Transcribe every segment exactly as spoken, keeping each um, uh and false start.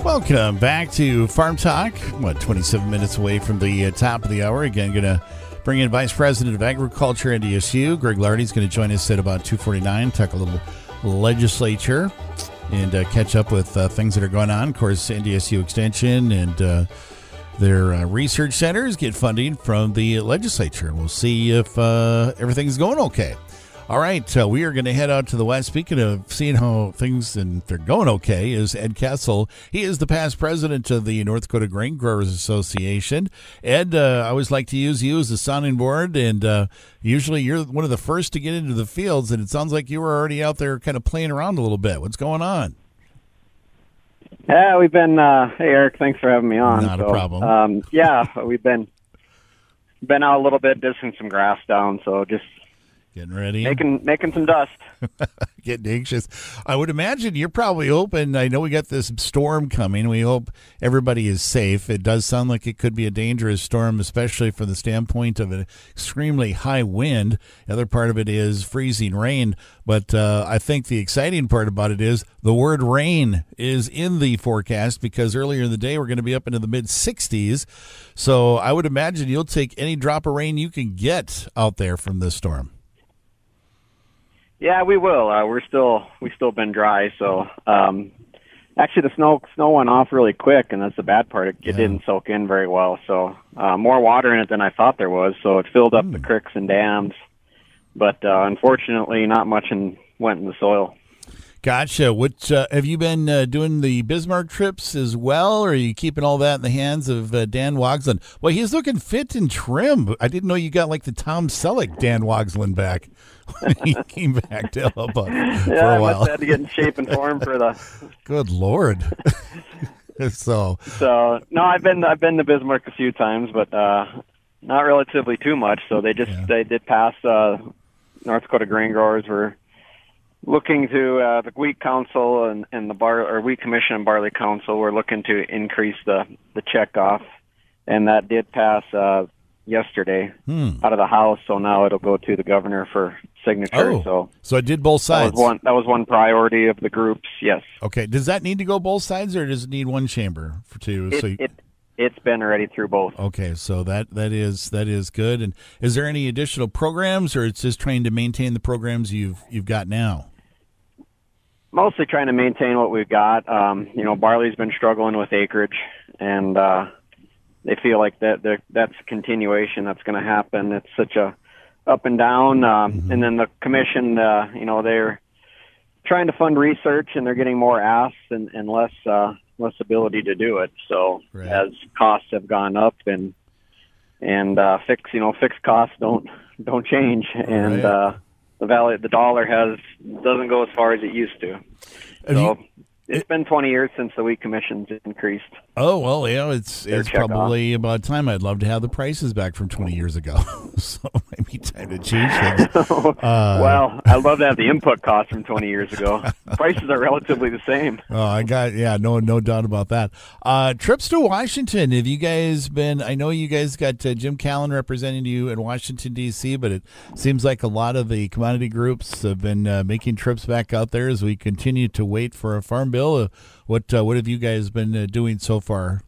Welcome back to Farm Talk. What, twenty-seven minutes away from the uh, top of the hour. Again, going to bring in Vice President of Agriculture, N D S U, Greg Lardy is going to join us at about two forty-nine, talk a little legislature, and uh, catch up with uh, things that are going on. Of course, N D S U Extension and uh, their uh, research centers get funding from the legislature. We'll see if uh, everything's going okay. All right, uh, we are going to head out to the west. Speaking of seeing how things and they're going okay, is Ed Kessel. He is the past president of the North Dakota Grain Growers Association. Ed, uh, I always like to use you as a sounding board, and uh, usually you're one of the first to get into the fields, and it sounds like you were already out there kind of playing around a little bit. What's going on? Yeah, we've been. Uh, hey, Eric, thanks for having me on. Not so, a problem. Um, yeah, we've been been out a little bit, dissing some grass down, so just getting ready, making making some dust. Getting anxious. I would imagine you're probably open. I know we got this storm coming. We hope everybody is safe. It does sound like it could be a dangerous storm, especially from the standpoint of an extremely high wind. The other part of it is freezing rain. But uh, I think the exciting part about it is the word rain is in the forecast, because earlier in the day we're going to be up into the mid sixties. So I would imagine you'll take any drop of rain you can get out there from this storm. Yeah, we will. Uh, we're still we still been dry, so um, actually the snow snow went off really quick, and that's the bad part. It, it Yeah. didn't soak in very well, so uh, more water in it than I thought there was. So it filled up Mm. the creeks and dams, but uh, unfortunately, not much in, went in the soil. Gotcha. What uh, have you been uh, doing the Bismarck trips as well, or are you keeping all that in the hands of uh, Dan Wogslin? Well, he's looking fit and trim. I didn't know you got like the Tom Selleck Dan Wogslin back when he came back to help out Yeah, for I a must while. have had to get in shape and form for the. Good Lord. so, So no, I've been I've been to Bismarck a few times, but uh, not relatively too much. So they just Yeah. they did pass. Uh, North Dakota Grain Growers were looking to uh, the Wheat Council and, and the Bar or Wheat Commission and Barley Council were looking to increase the the checkoff, and that did pass uh, yesterday hmm. out of the House. So now it'll go to the governor for signature. Oh, so so I did both that sides. was one that was one priority of the groups. Yes. Okay. Does that need to go both sides, or does it need one chamber for two? It, so you, it it's been already through both. Okay, so that, that is that is good. And is there any additional programs, or it's just trying to maintain the programs you've you've got now? Mostly trying to maintain what we've got. Um, you know, barley's been struggling with acreage, and uh, they feel like that that- that's a continuation that's going to happen. It's such a up and down. Um, Mm-hmm. And then the commission, uh, you know, they're trying to fund research, and they're getting more asks and, and less uh, less ability to do it. So Right. as costs have gone up, and and uh, fixed, you know, fixed costs don't don't change, and Right. uh, the value, the dollar has doesn't go as far as it used to. Have So you- it's been twenty years since the wheat commission's increased. Oh, well, yeah, it's Their it's check probably about time. I'd love to have the prices back from twenty years ago. So maybe time to change things. Uh, well, I'd love to have the input cost from twenty years ago. Prices are relatively the same. Oh, I got yeah, no, no doubt about that. Uh, trips to Washington. Have you guys been? I know you guys got uh, Jim Callan representing you in Washington D C, but it seems like a lot of the commodity groups have been uh, making trips back out there as we continue to wait for a farm bill. Uh, what uh, what have you guys been uh, doing so far?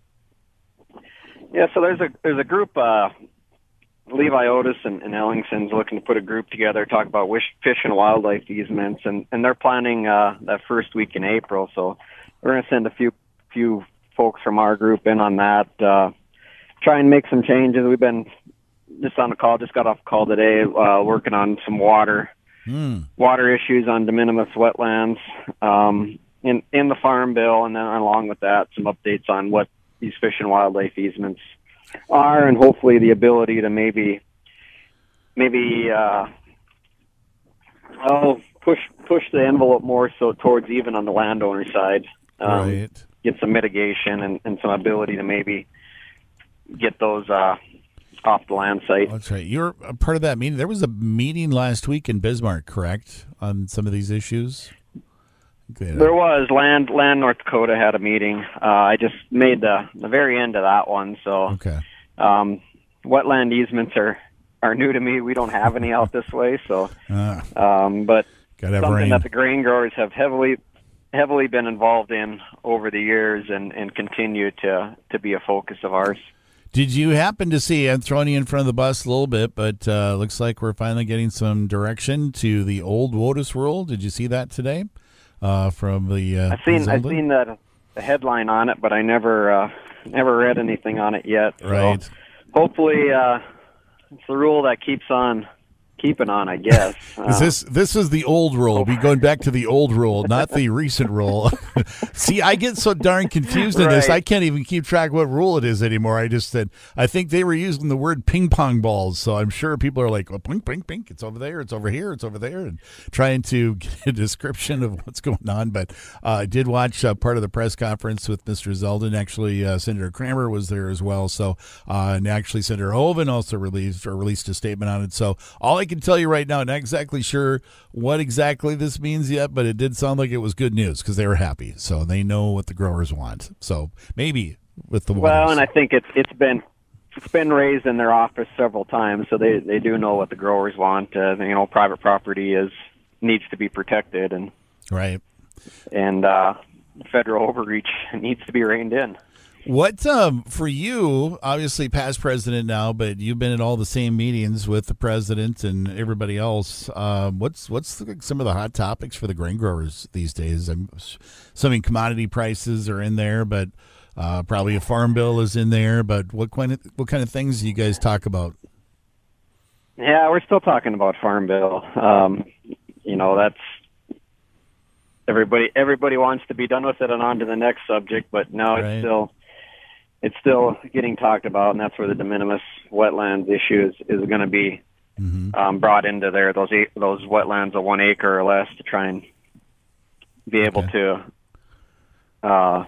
Yeah, so there's a there's a group. Uh, Levi Otis and, and Ellingson's looking to put a group together, talk about wish, fish and wildlife easements, and, and they're planning uh, that first week in April. So we're going to send a few few folks from our group in on that. Uh, try and make some changes. We've been just on a call, just got off a call today, uh, working on some water Hmm. water issues on de minimis wetlands um, in in the farm bill, and then along with that, some updates on what these fish and wildlife easements are, and hopefully the ability to maybe maybe uh, oh push push the envelope more so towards even on the landowner side, um, Right. get some mitigation and, and some ability to maybe get those uh, off the land site. That's right. You're a part of that meeting. There was a meeting last week in Bismarck, correct, on some of these issues? Good. There was land land North Dakota had a meeting. Uh, I just made the the very end of that one. So Okay. um, wetland easements are are new to me. We don't have any out this way. So, Ah, um, but gotta have something rain. that the grain growers have heavily heavily been involved in over the years, and, and continue to to be a focus of ours. Did you happen to see, I'm throwing you in front of the bus a little bit, but uh, looks like we're finally getting some direction to the old WOTUS rule. Did you see that today uh, from the uh, I've seen I've seen that the headline on it, but I never uh, never read anything on it yet. So right. Hopefully uh, it's the rule that keeps on keeping on, I guess. Uh, is this this is the old rule? Be going back to the old rule, not the recent rule. See, I get so darn confused in right. this. I can't even keep track what rule it is anymore. I just said I think they were using the word ping pong balls, so I'm sure people are like, well, ping, ping, ping. It's over there. It's over here. It's over there, and trying to get a description of what's going on. But uh, I did watch uh, part of the press conference with Mister Zeldin. Actually, uh, Senator Kramer was there as well. So, uh, and actually, Senator Hoeven also released or released a statement on it. So, all I can tell you right now, not exactly sure what exactly this means yet, but it did sound like it was good news because they were happy, so they know what the growers want. So maybe with the well, waters. And I think it's it's been it's been raised in their office several times, so they they do know what the growers want. Uh, you know, private property is needs to be protected, and right, and uh, federal overreach needs to be reined in. What, um, for you, obviously past president now, but you've been at all the same meetings with the president and everybody else. Um, what's what's the, some of the hot topics for the grain growers these days? I'm assuming commodity prices are in there, but uh, probably a farm bill is in there. But what kind of what kind of things do you guys talk about? Yeah, we're still talking about farm bill. Um, you know, that's everybody. Everybody wants to be done with it and on to the next subject, but no, Right. it's still. It's still getting talked about, and that's where the de minimis wetlands issue is, is going to be Mm-hmm. um, brought into there. Those eight, those wetlands of one acre or less to try and be able Okay. to uh,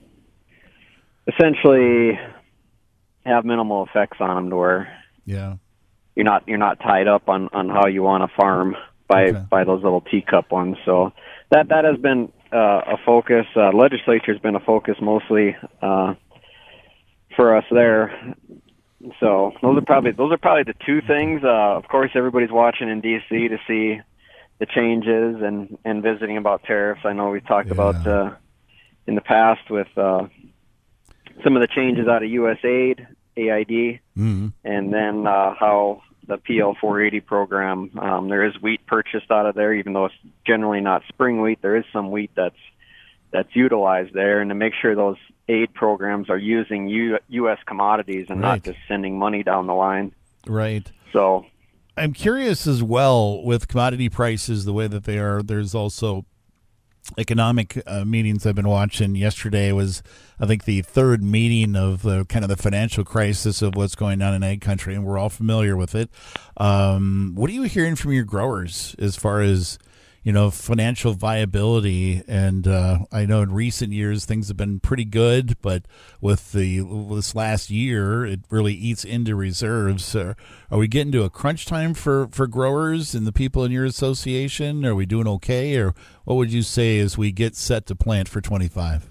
essentially have minimal effects on them, to where Yeah. you're not you're not tied up on, on how you want to farm by Okay. by those little teacup ones. So that that has been uh, a focus. Uh, legislature has been a focus mostly. Uh, for us there. So those are probably those are probably the two things. Uh, of course, everybody's watching in D C to see the changes and, and visiting about tariffs. I know we've talked Yeah. about uh, in the past with uh, some of the changes out of U S aid, A I D, Mm-hmm. and then uh, how the P L four eighty program, um, there is wheat purchased out of there, even though it's generally not spring wheat. There is some wheat that's that's utilized there, and to make sure those aid programs are using U- U.S. commodities and Right. not just sending money down the line. Right. So, I'm curious as well with commodity prices the way that they are. There's also economic uh, meetings I've been watching. Yesterday was, I think, the third meeting of the kind of the financial crisis of what's going on in ag country, and we're all familiar with it. Um, what are you hearing from your growers as far as, you know, financial viability? And uh, I know in recent years things have been pretty good, but with the this last year, it really eats into reserves. Uh, are we getting to a crunch time for, for growers and the people in your association? Are we doing okay, or what would you say as we get set to plant for twenty-five?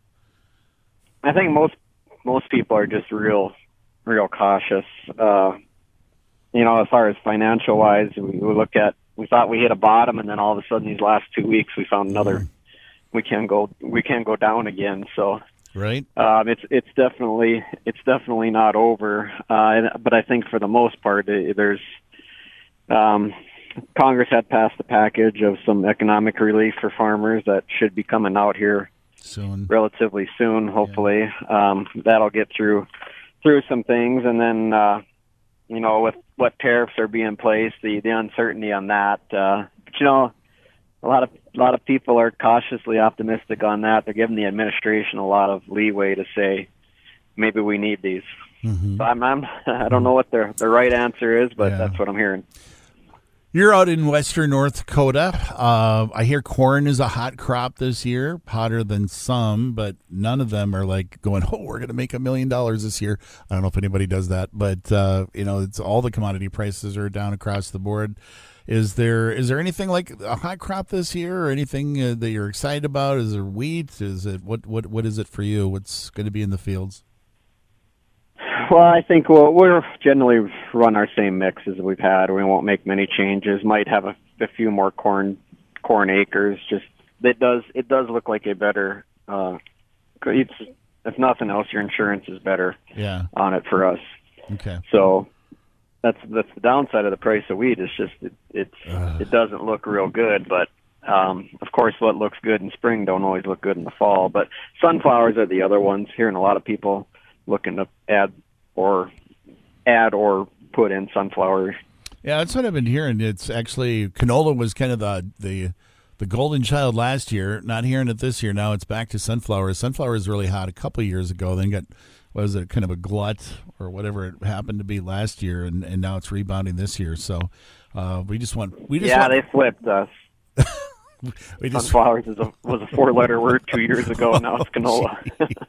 I think most most people are just real, real cautious. Uh, you know, as far as financial wise, we, we look at. We thought we hit a bottom, and then all of a sudden, these last two weeks, we found another. Mm. We can go. We can go down again. So, Right. um, it's it's definitely it's definitely not over. Uh, and- but I think for the most part, eh, there's um, Congress had passed a package of some economic relief for farmers that should be coming out here Soon. relatively soon. Hopefully, um, that'll get through through some things, and then uh, you know, with what tariffs are being placed, the the uncertainty on that. Uh, but you know, a lot of a lot of people are cautiously optimistic on that. They're giving the administration a lot of leeway to say maybe we need these. Mm-hmm. So I'm, I'm I don't know what the the right answer is, but Yeah. that's what I'm hearing. You're out in western North Dakota. Uh, I hear corn is a hot crop this year, hotter than some, but none of them are like going, oh, we're going to make a million dollars this year. I don't know if anybody does that, but uh, you know, it's all the commodity prices are down across the board. Is there is there anything like a hot crop this year, or anything uh, that you're excited about? Is there wheat? Is it what what what is it for you? What's going to be in the fields? Well, I think we'll we'll generally run our same mix as we've had. We won't make many changes. Might have a, a few more corn corn acres, just it does it does look like a better. Uh, it's if nothing else, your insurance is better. Yeah. On it for us. Okay. So that's that's the downside of the price of wheat. It's just it it's uh. it doesn't look real good, but. Um, of course, what looks good in spring don't always look good in the fall. But sunflowers are the other ones. Hearing a lot of people looking to add or add or put in sunflowers. Yeah, that's what I've been hearing. It's actually canola was kind of the the the golden child last year. Not hearing it this year. Now it's back to sunflowers. Sunflower is really hot a couple of years ago. Then got what was it kind of a glut or whatever it happened to be last year, and, and now it's rebounding this year. So uh, we just want we just yeah want, they flipped us. We just, Sunflowers is a, was a four-letter word two years ago. Now it's canola.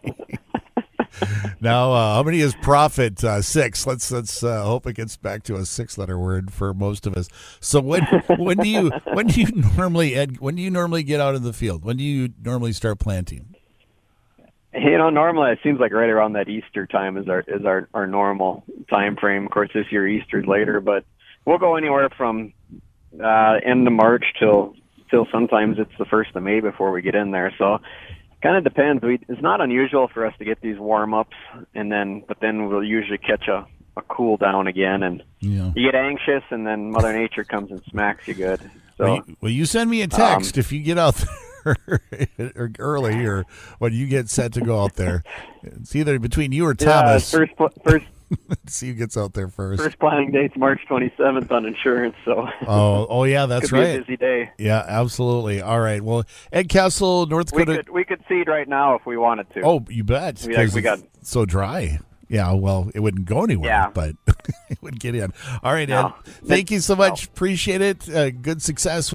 Now, uh, how many is profit? Uh, six. Let's let's uh, hope it gets back to a six-letter word for most of us. So when when do you when do you normally Ed, when do you normally get out in the field? When do you normally start planting? You know, normally it seems like right around that Easter time is our is our, our normal time frame. Of course, this year Easter's later, but we'll go anywhere from uh, end of March till. Till sometimes it's the first of May before we get in there. So kind of depends. We, it's not unusual for us to get these warm-ups, and then but then we'll usually catch a, a cool down again, and yeah. you get anxious, and then Mother Nature comes and smacks you good. So, well, you, well, you send me a text um, if you get out there early or when you get set to go out there. It's either between you or Thomas. Yeah, first, first see who gets out there first. First planning date's March twenty-seventh on insurance, so oh, oh yeah, that's could right. Be a busy day. Yeah, absolutely. All right. Well, Ed Kessel, North Dakota. We could, we could seed right now if we wanted to. Oh, you bet. We, we got so dry. Yeah. Well, it wouldn't go anywhere. Yeah. But it would get in. All right, no. Ed. Thank you so much. No. Appreciate it. Uh, good success.